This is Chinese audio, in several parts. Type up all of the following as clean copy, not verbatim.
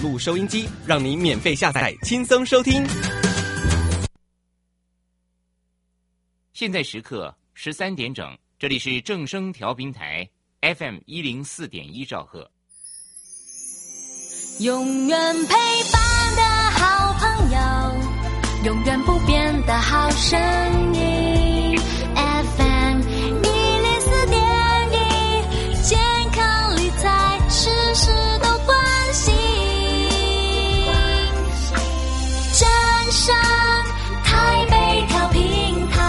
路收音机，让你免费下载，轻松收听。 现在时刻13点整，这里是正声调频台 FM 104.1兆赫。 永远陪伴的好朋友，永远不变的好声音 FM 104.1，健康理财事事都关心，正声台北调频台。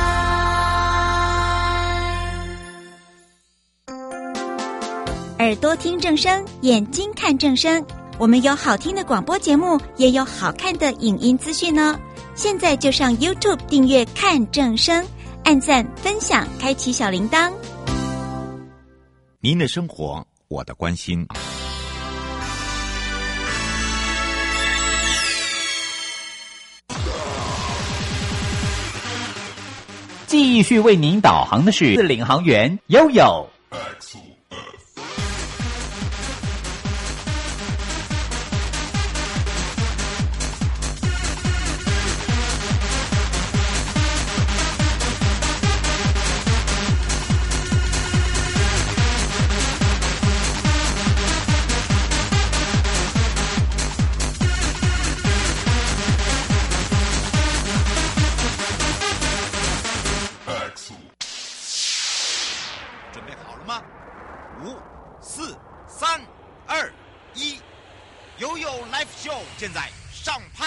耳朵听正声，眼睛看正声。我们有好听的广播节目，也有好看的影音资讯呢。现在就上 YouTube 订阅看正声，按赞分享，开启小铃铛。 您的生活，我的关心。 继续为您导航的是领航员悠悠。 现在上拍。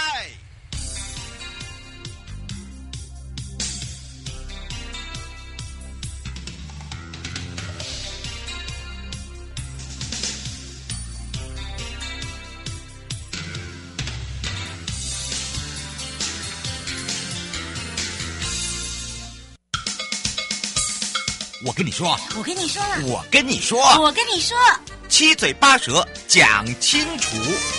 我跟你说， 我跟你说了， 我跟你说， 我跟你说， 七嘴八舌讲清楚。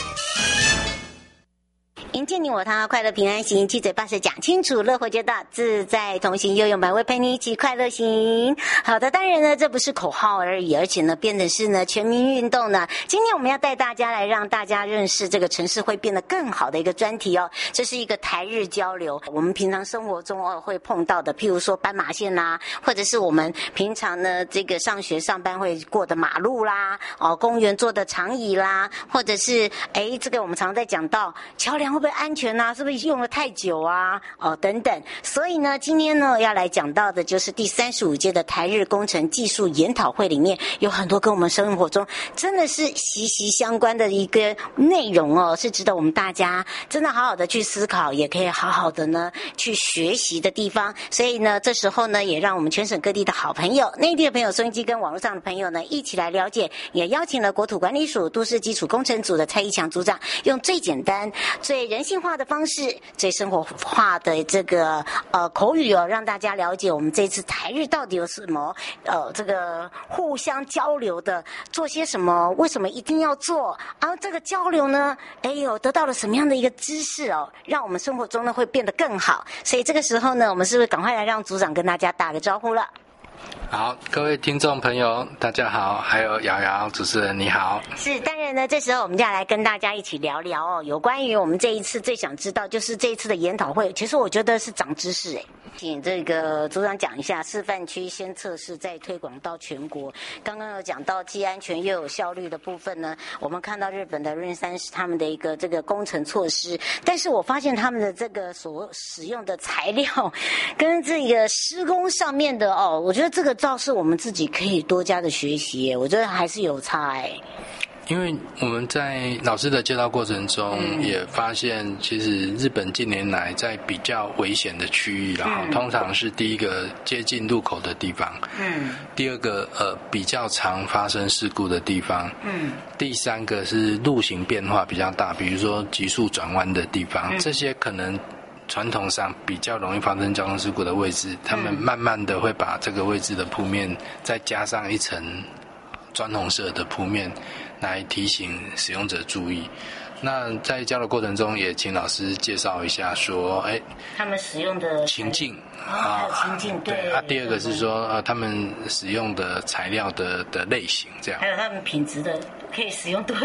迎接你我他，快乐平安行，七嘴八舌讲清楚，乐活街道自在同行，悠悠满会陪你一起快乐行。好的，当然呢，这不是口号而已，而且呢，变成是呢全民运动呢。今天我们要带大家来让大家认识这个城市会变得更好的一个专题哦。这是一个台日交流，我们平常生活中会碰到的，譬如说斑马线啦，或者是我们平常呢这个上学上班会过的马路啦，公园坐的长椅啦，或者是这个我们常在讲到桥梁会不会安全啊，是不是用了太久啊，等等。所以呢，今天呢要来讲到的就是第35届的台日工程技术研讨会，里面有很多跟我们生活中真的是息息相关的一个内容哦，是值得我们大家真的好好的去思考，也可以好好的呢去学习的地方。所以呢，这时候呢，也让我们全省各地的好朋友、内地的朋友、收音机跟网络上的朋友呢，一起来了解。也邀请了国土管理署都市基础工程组的蔡义强组长，用最简单、最人性化的方式，最生活化的这个口语哦，让大家了解我们这次台日到底有什么这个互相交流的，做些什么，为什么一定要做，然后这个交流呢，得到了什么样的一个知识哦，让我们生活中呢会变得更好。所以这个时候呢，我们是不是赶快来让组长跟大家打个招呼了？ 好，各位听众朋友大家好，还有瑶瑶主持人你好。 是，当然呢，这时候我们就要来跟大家一起聊聊哦，有关于我们这一次最想知道，就是这一次的研讨会，其实我觉得是长知识请这个组长讲一下，示范区先测试再推广到全国。刚刚有讲到既安全又有效率的部分呢，我们看到日本的润山是他们的一个这个工程措施，但是我发现他们的这个所使用的材料跟这个施工上面的我觉得这个倒是我们自己可以多加的学习，我觉得还是有差因为我们在老师的介绍过程中也发现，其实日本近年来在比较危险的区域，然后通常是第一个接近路口的地方，第二个比较常发生事故的地方，第三个是路型变化比较大，比如说急速转弯的地方，这些可能传统上比较容易发生交通事故的位置，他们慢慢的会把这个位置的铺面再加上一层砖红色的铺面，来提醒使用者注意。那在交流过程中，也请老师介绍一下说， 他们使用的情境还有情境，对。 第二个是说，他们使用的材料的类型，这样。 还有他们品质的可以使用多久？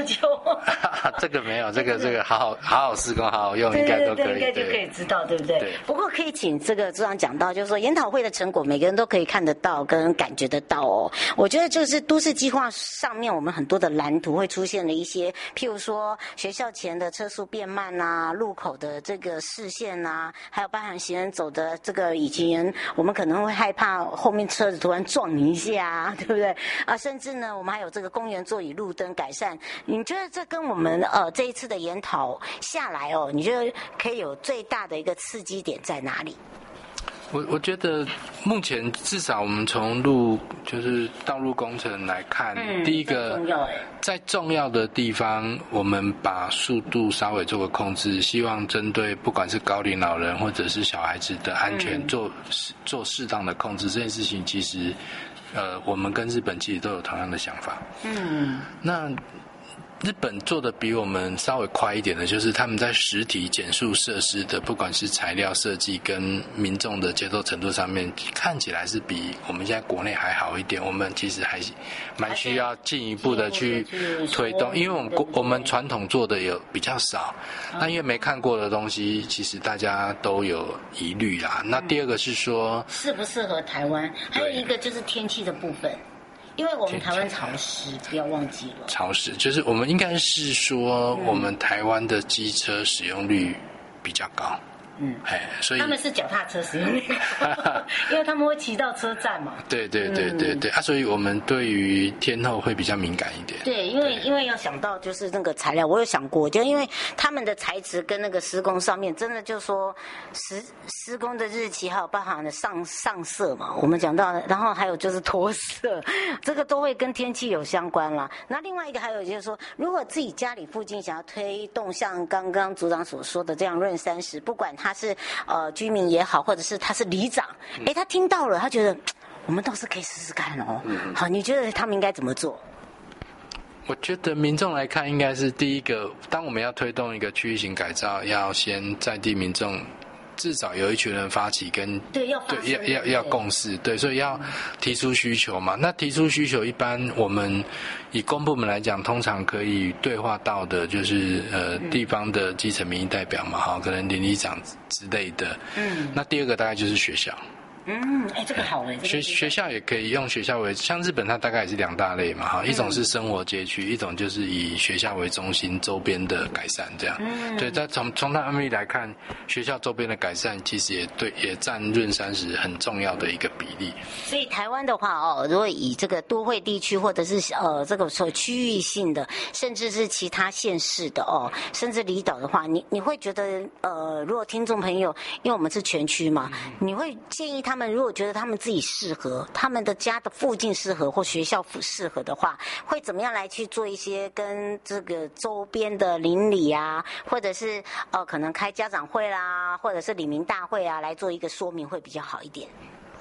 这个没有，这个好好施工，好好用，应该都可以， 应该就可以知道，对不对？ 对。 不过可以请这个组长讲到，就是说研讨会的成果，每个人都可以看得到跟感觉得到哦。我觉得就是都市计划上面，我们很多的蓝图会出现了一些，譬如说学校前的车速变慢啊，路口的这个视线啊，还有包含行人走的这个以前我们可能会害怕后面车子突然撞你一下啊，对不对？啊，甚至呢，我们还有这个公园座椅路灯改善。你觉得这跟我们这一次的研讨下来哦，你觉得可以有最大的一个刺激点在哪里？ 我觉得目前至少我们从就是道路工程来看，第一个在重要的地方，我们把速度稍微做个控制，希望针对不管是高龄老人或者是小孩子的安全做适当的控制。这件事情其实我们跟日本其实都有同样的想法。那日本做的比我们稍微快一点的，就是他们在实体减速设施的，不管是材料设计跟民众的接受程度上面，看起来是比我们现在国内还好一点。我们其实还蛮需要进一步的去推动，因为我们传统做的有比较少，那因为没看过的东西，其实大家都有疑虑啦。那第二个是说适不适合台湾，还有一个就是天气的部分。因为我们台湾潮湿，不要忘记了。潮湿就是我们应该是说，我们台湾的机车使用率比较高。所以他们是脚踏车使用率因为他们会骑到车站嘛。 对所以我们对于天候会比较敏感一点。 对，因为要想到就是那个材料，我有想过，就因为他们的材质跟那个施工上面，真的就说施工的日期还有包含的上色嘛，我们讲到的，然后还有就是脱色，这个都会跟天气有相关啦。那另外一个还有就是说，如果自己家里附近想要推动像刚刚组长所说的这样润30，不管他是居民也好，或者是他是里长，他听到了，他觉得我们倒是可以试试看哦。好，你觉得他们应该怎么做？ 我觉得民众来看，应该是第一个，当我们要推动一个区域型改造，要先在地民众至少有一群人发起跟要共识，对，所以要提出需求嘛。那提出需求，一般我们以公部门来讲，通常可以对话到的就是地方的基层民意代表嘛，可能邻里长之类的。那第二个大概就是学校。 这个好学校也可以用学校为，像日本它大概也是2大类嘛，一种是生活街区，一种就是以学校为中心周边的改善这样。对，但从它案例来看，学校周边的改善其实也占润30很重要的一个比例。 所以台湾的话如果以这个都会地区或者是这个所谓区域性的，甚至是其他县市的甚至离岛的话，你会觉得如果听众朋友，因为我们是全区嘛，你会建议他们如果觉得他们自己适合，他们的家的附近适合或学校适合的话，会怎么样来去做一些跟这个周边的邻里啊，或者是可能开家长会啦，或者是里民大会啊，来做一个说明会比较好一点。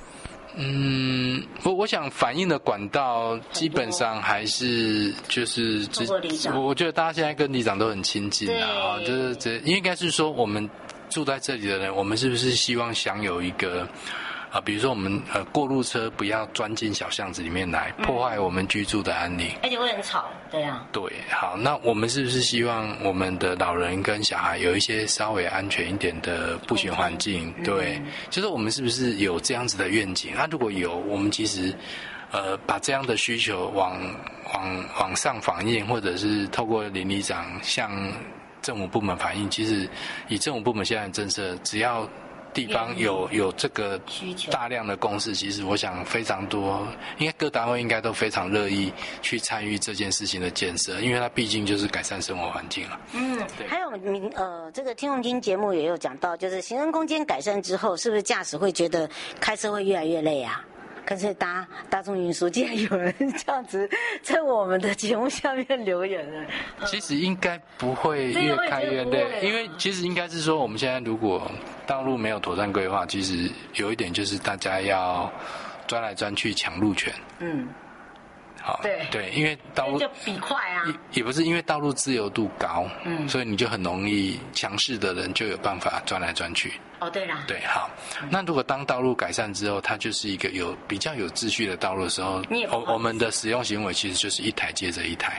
我想反映的管道基本上还是就是我觉得大家现在跟里长都很亲近啊，就是应该是说我们住在这里的人，我们是不是希望享有一个比如说我们过路车不要钻进小巷子里面来，破坏我们居住的安宁， 而且会很吵，对啊。 对，好，那我们是不是希望我们的老人跟小孩有一些稍微安全一点的步行环境？对，就是我们是不是有这样子的愿景？如果有，我们其实把这样的需求往上反映，或者是透过邻里长向政府部门反映，其实以政府部门现在的政策，只要地方有这个大量的共识，其实我想非常多，应该各单位应该都非常乐意去参与这件事情的建设，因为它毕竟就是改善生活环境了。 还有这个听众听节目也有讲到，就是行人空间改善之后，是不是驾驶会觉得开车会越来越累啊？可是大众运输，竟然有人这样子在我们的节目下面留言了。 其实应该不会越开越累，因为其实应该是说，我们现在如果道路没有妥善规划，其实有一点就是大家要钻来钻去抢路权。好，对，因为道路就比快啊， 也不是因为道路自由度高，所以你就很容易强势的人就有办法钻来钻去。 对啦， 对，好。那如果当道路改善之后，它就是一个比较有秩序的道路的时候，我们的使用行为其实就是一台接着一台。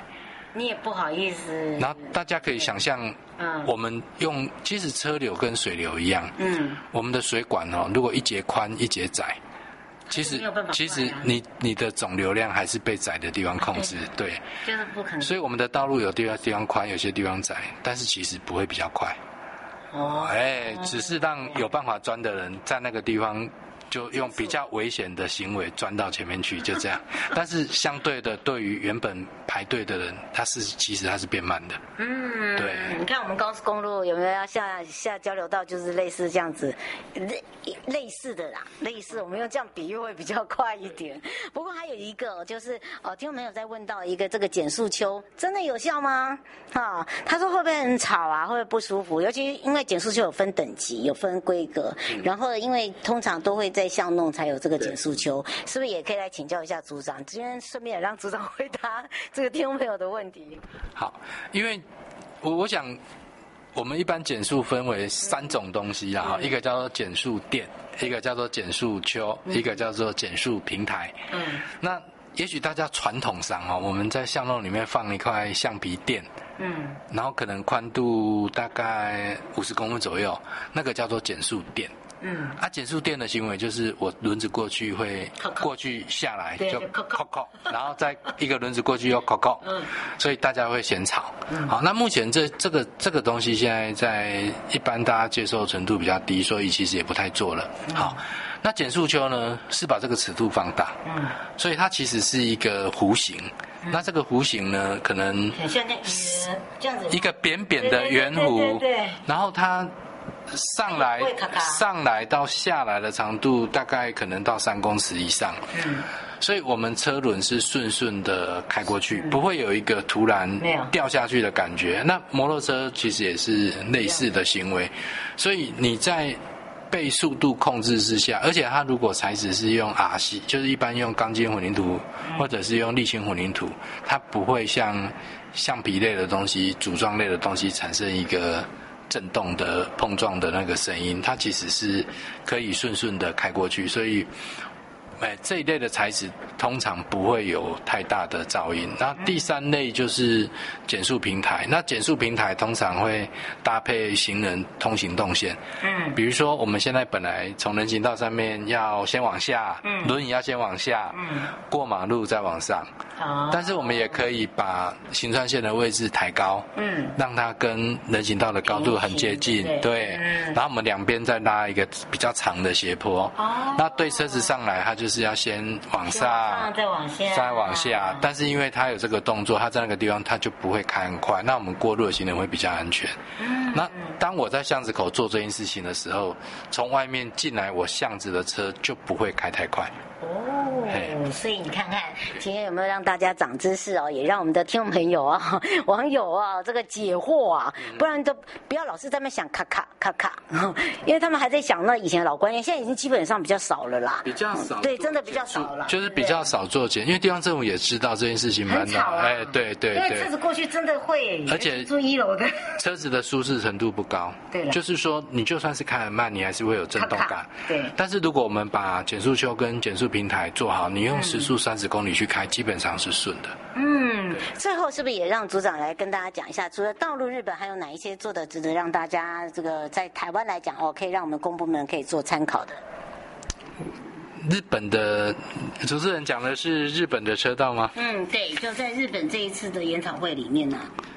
你也不好意思。 然后大家可以想象，我们其实车流跟水流一样，我们的水管如果一节宽一节窄，其实你的总流量还是被窄的地方控制，对， 就是不可能。 所以我们的道路有地方宽，有些地方窄，但是其实不会比较快。只是让有办法钻的人在那个地方就用比较危险的行为钻到前面去，就这样。但是相对的，对于原本排队的人，其实他是变慢的。对。 你看我们高速公路有没有要下交流道，就是类似这样子，类似的啦，类似我们用这样比喻会比较快一点。不过还有一个就是听众朋友在问到一个这个减速丘真的有效吗？他说会不会很吵啊？会不会不舒服？尤其因为减速丘有分等级，有分规格，然后因为通常都会在巷弄才有这个减速丘，是不是也可以来请教一下组长？今天顺便也让组长回答这个听众朋友的问题。 好，因为我想我们一般减速分为3种东西啦，一个叫做减速垫，一个叫做减速丘，一个叫做减速平台。那也许大家传统上我们在巷弄里面放一块橡皮垫，然后可能宽度大概50公分左右，那个叫做减速垫。减速垫的行为就是我轮子过去会过去下来就扣扣，然后再一个轮子过去又扣扣，所以大家会嫌吵。好，那目前这个东西现在在一般大家接受程度比较低，所以其实也不太做了。好，那减速丘呢是把这个尺度放大，所以它其实是一个弧形。那这个弧形呢，可能很像这样子一个扁扁的圆弧，然后它上来到下来的长度大概可能到3公尺以上，所以我们车轮是顺的开过去，不会有一个突然掉下去的感觉。那摩托车其实也是类似的行为，所以你在被速度控制之下，而且它如果材质是用 RC， 就是一般用钢筋混凝土或者是用沥青混凝土，它不会像橡皮类的东西、组装类的东西产生一个震动的碰撞的那个声音，它其实是可以顺的开过去，所以这一类的材质通常不会有太大的噪音。那第3类就是减速平台，那减速平台通常会搭配行人通行动线，比如说我们现在本来从人行道上面要先往下，轮椅要先往下，过马路再往上，但是我们也可以把行穿线的位置抬高，让它跟人行道的高度很接近，对，然后我们两边再拉一个比较长的斜坡，那对车子上来它就是要先往上再往下，但是因为它有这个动作，它在那个地方它就不会开很快，那我们过路的行人会比较安全。那当我在巷子口做这件事情的时候，从外面进来我巷子的车就不会开太快。 所以你看看今天有没有让大家长知识也让我们的听众朋友网友这个解惑不然都不要老是在那边想咔咔咔咔，因为他们还在想那以前的老观念，现在已经基本上比较少了啦， 比较少， 对，真的比较少了， 就是比较少做减，因为地方政府也知道这件事情蛮吵对， 因为车子过去真的会， 而且住1楼的车子的舒适程度不高，对，就是说你就算是开很慢，你还是会有震动感，对。但是如果我们把减速丘跟减速平台做好，你用时速30公里去开，基本上是顺的。 最后是不是也让组长来跟大家讲一下，除了道路日本，还有哪一些做的值得让大家这个在台湾来讲可以让我们公部门可以做参考的？ 日本的主持人讲的是日本的车道吗？ 对，就在日本这一次的研讨会里面呢。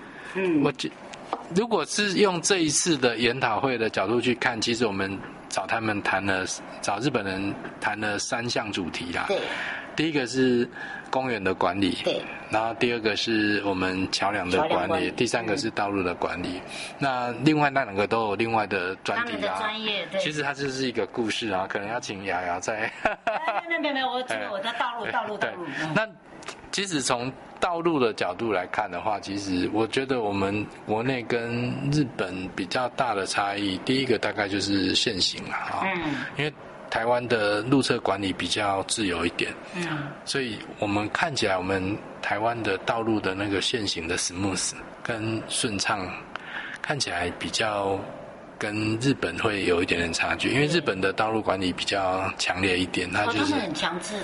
如果是用这一次的研讨会的角度去看，其实我们找日本人谈了3项主题啦。对，第一个是公园的管理，对，然后第2个是我们桥梁的管理，第3个是道路的管理。那另外那2个都有另外的专题啦。他们的专业，对。其实它就是一个故事啊，可能要请雅雅再。 没有，我的道路。 那其实从道路的角度来看的话，其实我觉得我们国内跟日本比较大的差异，第一个大概就是限行啦，因为台湾的路测管理比较自由一点，所以我们看起来我们台湾的道路的那个限行的 smooth 跟顺畅，看起来比较跟日本会有一点点差距，因为日本的道路管理比较强烈一点，它就是很强制的。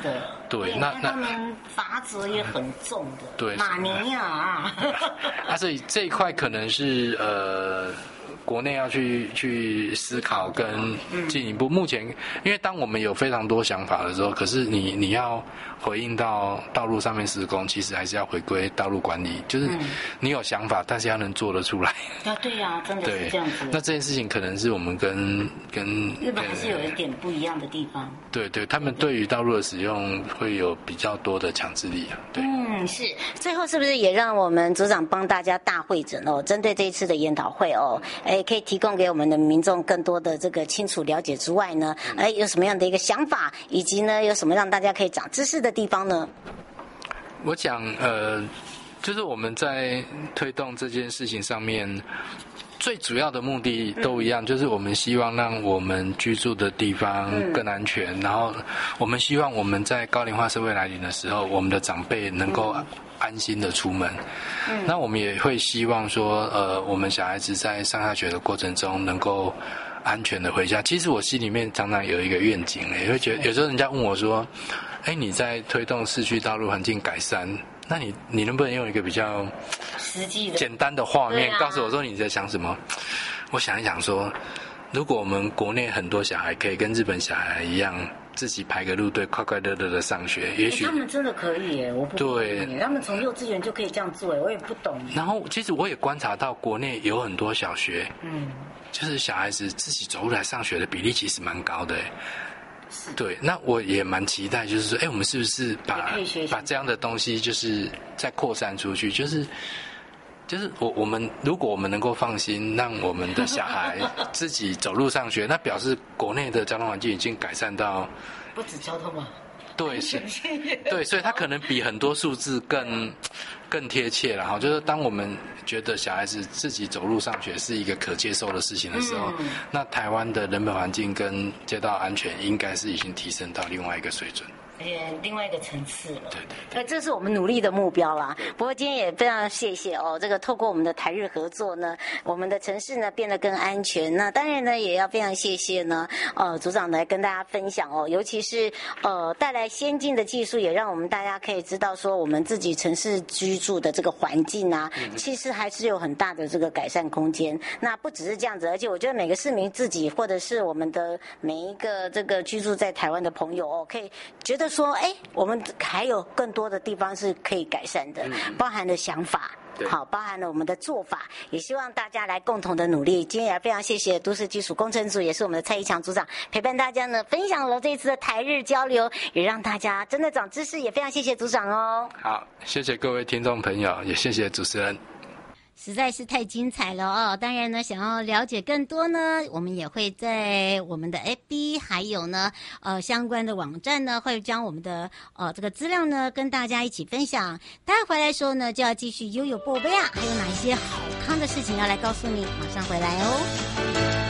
对， 那他们罚则也很重的， 对， 马尼啊， 所以这一块可能是国内要去思考跟进一步。目前，因为当我们有非常多想法的时候，可是你要回应到道路上面施工，其实还是要回归道路管理，就是你有想法，但是要能做得出来。 对呀，真的是这样子。 那这件事情可能是我们跟日本还是有一点不一样的地方。 对，他们对于道路的使用会有比较多的强制力啊。对， 是。最后是不是也让我们组长帮大家大会诊哦？针对这一次的研讨会哦，可以提供给我们的民众更多的这个清楚了解之外呢，有什么样的一个想法，以及呢有什么让大家可以长知识的地方呢？ 我讲就是我们在推动这件事情上面，最主要的目的都一样，就是我们希望让我们居住的地方更安全，然后我们希望我们在高龄化社会来临的时候，我们的长辈能够安心的出门。那我们也会希望说，我们小孩子在上下学的过程中能够安全的回家。其实我心里面常常有一个愿景，也会觉得有时候人家问我说，你在推动市区道路环境改善，那你能不能用一个比较实际的简单的画面告诉我说你在想什么？我想一想说，如果我们国内很多小孩可以跟日本小孩一样，自己排个路队，快快乐乐的上学，也许他们真的可以耶，我不对，他们从幼稚园就可以这样做耶，我也不懂。 然后其实我也观察到国内有很多小学，就是小孩子自己走路来上学的比例其实蛮高的耶。对，那我也蛮期待，就是说，我们是不是把这样的东西，就是再扩散出去，就是我们如果我们能够放心，让我们的小孩自己走路上学，那表示国内的交通环境已经改善到不止交通嘛。 对，对，所以它可能比很多数字更贴切了哈。就是当我们觉得小孩子自己走路上学是一个可接受的事情的时候，那台湾的人本环境跟街道安全应该是已经提升到另外一个水准。 另外一个层次了， 对， 这是我们努力的目标啦。不过今天也非常谢谢哦，这个透过我们的台日合作呢，我们的城市呢变得更安全。那当然呢，也要非常谢谢呢，组长来跟大家分享哦，尤其是带来先进的技术，也让我们大家可以知道说，我们自己城市居住的这个环境啊，其实还是有很大的这个改善空间。那不只是这样子，而且我觉得每个市民自己，或者是我们的每一个这个居住在台湾的朋友哦，可以觉得说，我们还有更多的地方是可以改善的，包含了想法，好，包含了我们的做法，也希望大家来共同的努力。今天也非常谢谢都市基础工程组，也是我们的蔡一强组长陪伴大家呢，分享了这一次的台日交流，也让大家真的长知识，也非常谢谢组长哦。 好，谢谢各位听众朋友，也谢谢主持人。 实在是太精彩了哦！当然呢，想要了解更多呢，我们也会在我们的 FB 还有呢相关的网站呢，会将我们的这个资料呢跟大家一起分享。待会回来的时候呢，就要继续悠悠宝贝啊，还有哪一些好康的事情要来告诉你，马上回来哦。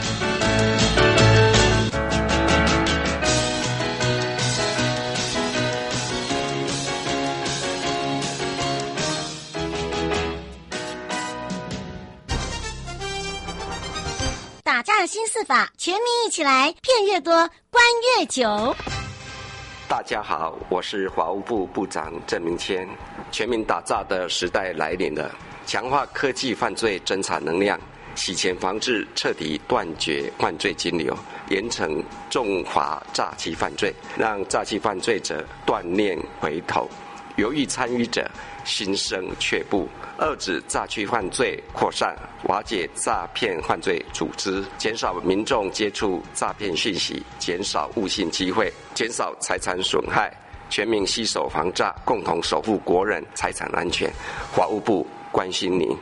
打诈新四法，全民一起来，骗越多，关越久。 大家好，我是法务部部长郑明谦。全民打诈的时代来临了，强化科技犯罪侦查能量，洗钱防治，彻底断绝犯罪金流，严惩重罚诈欺犯罪，让诈欺犯罪者断念回头，犹豫参与者心生却步，遏止诈欺犯罪扩散，瓦解诈骗犯罪组织，减少民众接触诈骗讯息，减少误信机会，减少财产损害，全民携手防诈，共同守护国人财产安全。法务部关心您。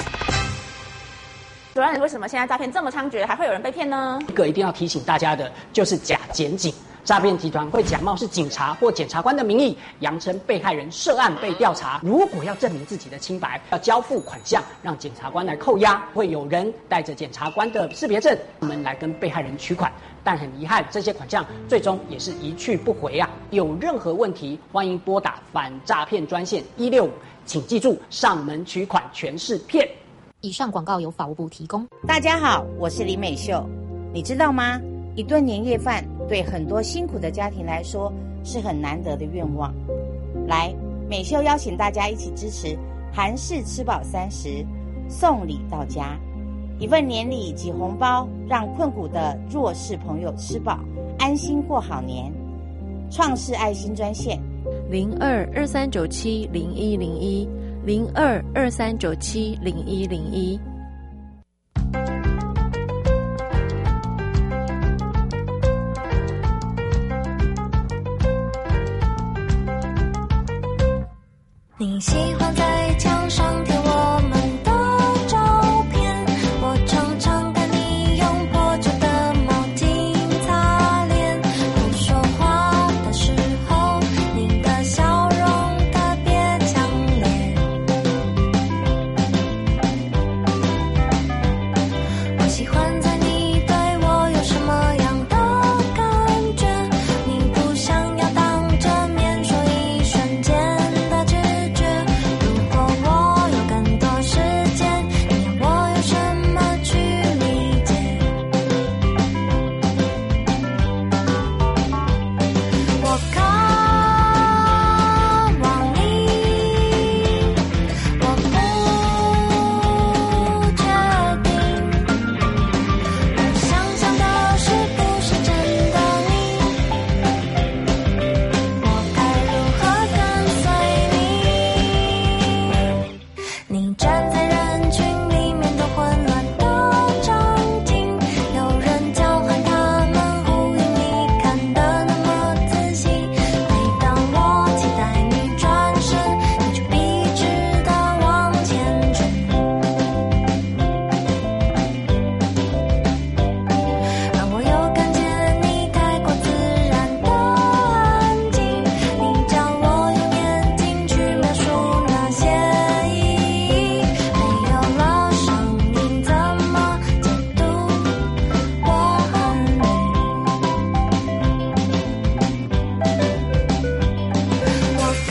主任，为什么现在诈骗这么猖獗，还会有人被骗呢？ 一个一定要提醒大家的就是假检警。诈骗集团会假冒是警察或检察官的名义，扬称被害人涉案被调查。如果要证明自己的清白，要交付款项让检察官来扣押，会有人带着检察官的识别证，我们来跟被害人取款。但很遗憾，这些款项最终也是一去不回啊！有任何问题，欢迎拨打反诈骗专线165，请记住，上门取款全是骗。 以上广告由法务部提供。 大家好，我是林美秀。你知道吗？一顿年夜饭对很多辛苦的家庭来说是很难得的愿望。来，美秀邀请大家一起支持韩式吃饱30，送礼到家，一份年礼及红包，让困苦的弱势朋友吃饱，安心过好年。创世爱心专线 0223970101，0223970101。 你喜欢在墙上贴我们的照片，我常常看你用破旧的毛巾擦脸，不说话的时候你的笑容特别强烈。我喜欢在你对我有什么样的感觉，你不想要当着面说一瞬间的直觉，如果我有更多时间，你要我用什么去理解？我渴望你，我不确定，我想象的是不是真的你，我该如何跟随你？你站在人群里面的混乱的场景，有人叫喊，他们呼应你，看得那么仔细。每当我期待你转身，你就笔直地往前去。让我又看见你太过自然的安静，你叫我用眼睛去描述那些意义，没有了声音怎么解读我和你？我渴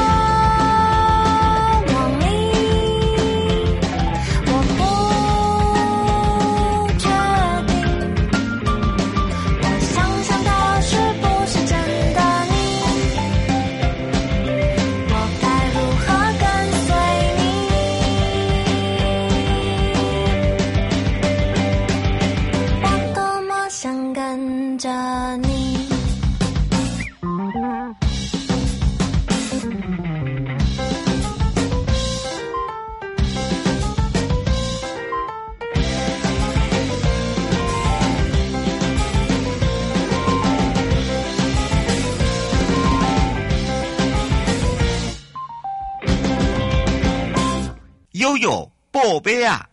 望你，我不确定，我想象的是不是真的你，我该如何跟随你？我多么想跟着你。 悠悠宝贝啊！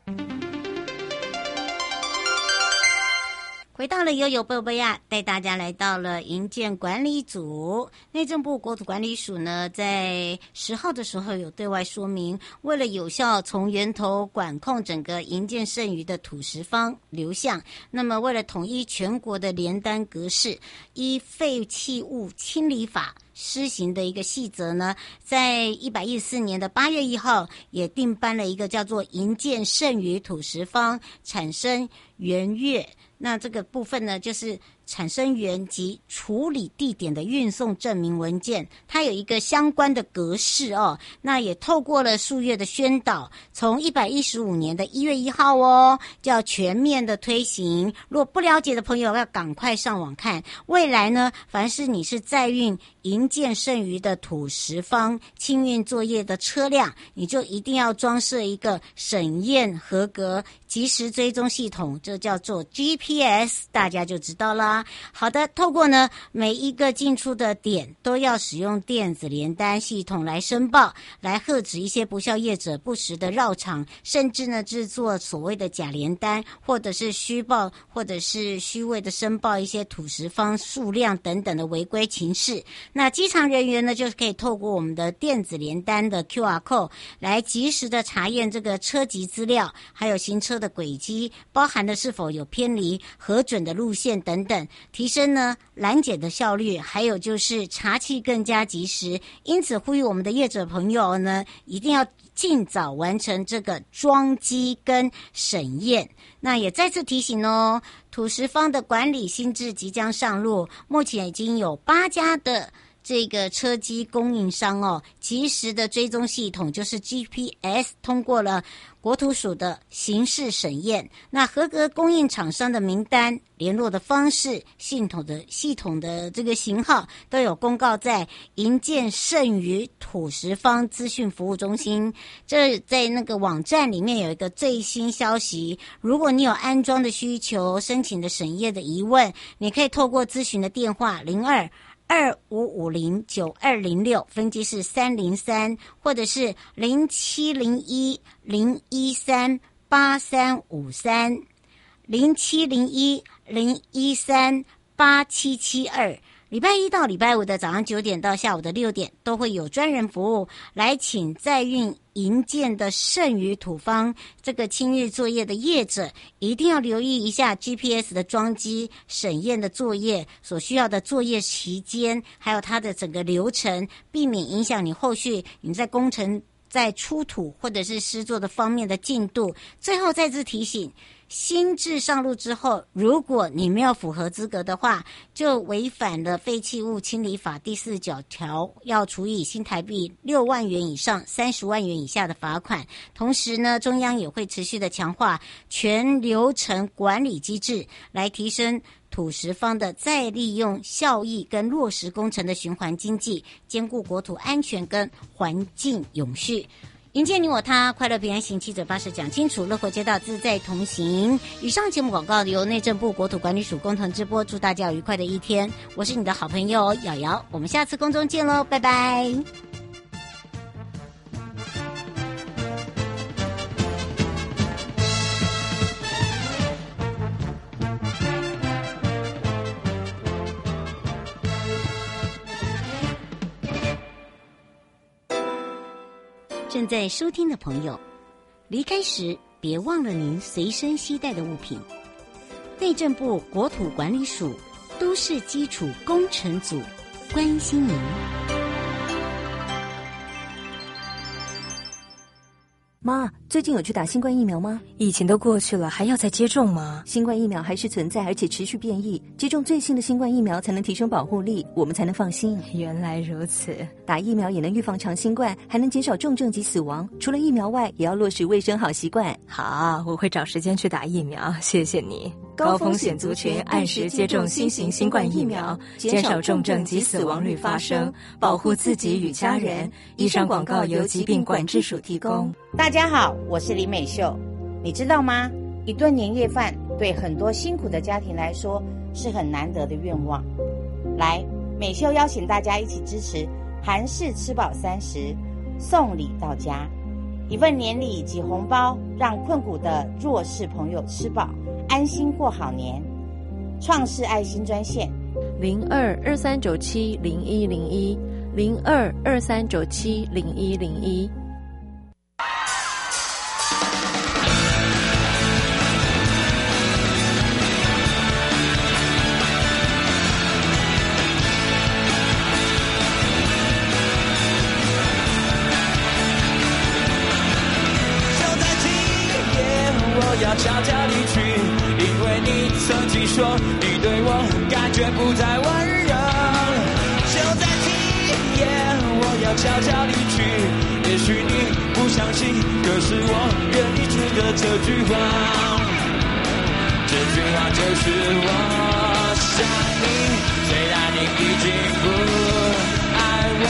回到了悠悠贝贝呀，带大家来到了营建管理组。内政部国土管理署呢，在10号的时候有对外说明，为了有效从源头管控整个营建剩余的土石方流向，那么为了统一全国的联单格式，依废弃物清理法施行的一个细则呢，在114年的8月1号也订颁了一个叫做营建剩余土石方产生原月。那这个部分呢，就是产生源及处理地点的运送证明文件，它有一个相关的格式哦。那也透过了数月的宣导，从115年的1月1号哦，就要全面的推行。如果不了解的朋友，要赶快上网看。未来呢，凡是你是载运营建剩余的土石方清运作业的车辆，你就一定要装设一个审验合格即时追踪系统，这叫做 GPS， 大家就知道啦。好的，透过呢每一个进出的点都要使用电子联单系统来申报，来遏止一些不肖业者不实的绕场，甚至呢制作所谓的假联单，或者是虚报，或者是虚伪的申报一些土石方数量等等的违规情事。那机场人员呢，就是可以透过我们的电子联单的 QR code 来及时的查验这个车籍资料，还有行车的轨迹，包含的是否有偏离核准的路线等等，提升呢拦检的效率，还有就是查缉更加及时。因此呼吁我们的业者朋友呢，一定要尽早完成这个装机跟审验。那也再次提醒哦，土石方的管理新制即将上路，目前已经有8家的这个车机供应商哦，及时的追踪系统就是 GPS 通过了国土署的刑事审验，那合格供应厂商的名单、联络的方式、系统的这个型号都有公告在营建剩余土石方资讯服务中心。这在那个网站里面有一个最新消息，如果你有安装的需求、申请的审验的疑问，你可以透过咨询的电话02-2550-9206，分机是303，或者是0701-013-8353，0701-013-8772。礼拜一到礼拜五的早上9点到下午的6点，都会有专人服务来请载运营建的剩余土方这个清运作业的业者，一定要留意一下 GPS 的装机审验的作业所需要的作业期间，还有它的整个流程，避免影响你后续你在工程在出土或者是施作的方面的进度。最后再次提醒，新制上路之后，如果你没有符合资格的话，就违反了废弃物清理法第49条，要处以新台币6万元以上30万元以下的罚款。同时呢，中央也会持续的强化全流程管理机制，来提升土石方的再利用效益跟落实工程的循环经济，兼顾国土安全跟环境永续。迎接你我他，快乐平安行，七嘴八舌讲清楚，乐活街道自在同行。以上节目广告由内政部国土管理署共同直播，祝大家有愉快的一天。我是你的好朋友瑶瑶，我们下次空中见喽，拜拜。正在收听的朋友，离开时别忘了您随身携带的物品。内政部国土管理署都市基础工程组关心您。 妈，最近有去打新冠疫苗吗？ 疫情都过去了，还要再接种吗？ 新冠疫苗还是存在，而且持续变异。接种最新的新冠疫苗才能提升保护力，我们才能放心。 原来如此， 打疫苗也能预防长新冠，还能减少重症及死亡。除了疫苗外，也要落实卫生好习惯。 好，我会找时间去打疫苗，谢谢你。高风险族群按时接种新型新冠疫苗，减少重症及死亡率发生，保护自己与家人。以上广告由疾病管制署提供。 大家好，我是林美秀。你知道吗？一顿年夜饭对很多辛苦的家庭来说是很难得的愿望。来，美秀邀请大家一起支持韩式吃饱30，送礼到家。一份年礼及红包，让困苦的弱势朋友吃饱，安心过好年。创世爱心专线 0223970101，0223970101。 要悄悄离去，因为你曾经说你对我感觉不再温热。就在今夜，我要悄悄离去。也许你不相信，可是我愿意值得这句话。这句话就是我想你，虽然你已经不爱我。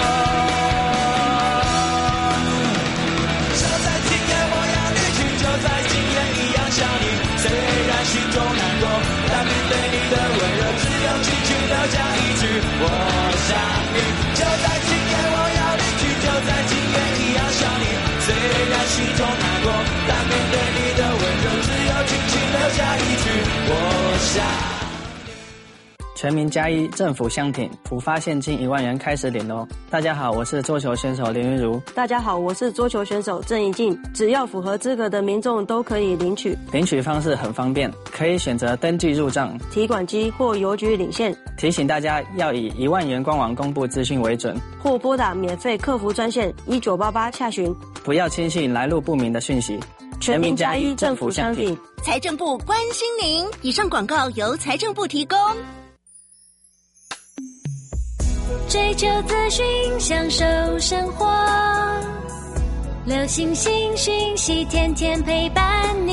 虽然心中难过，但面对你的温热，只有轻轻留下一句我想你。就在今夜我要离去，就在今夜一样想你。虽然心中难过，但面对你的温热，只有轻轻留下一句我想你。 全民加一，政府相挺，普发现金1万元开始领哦！大家好，我是桌球选手林云如。 大家好，我是桌球选手郑怡静。只要符合资格的民众都可以领取。 领取方式很方便，可以选择登记入账、 提款机或邮局领现。 提醒大家要以1万元官网公布资讯为准， 或拨打免费客服专线1988洽询。 不要轻信来路不明的讯息。全民加一，政府相挺。 财政部关心您。以上广告由财政部提供。 追求资讯，享受生活。流星星讯息，天天陪伴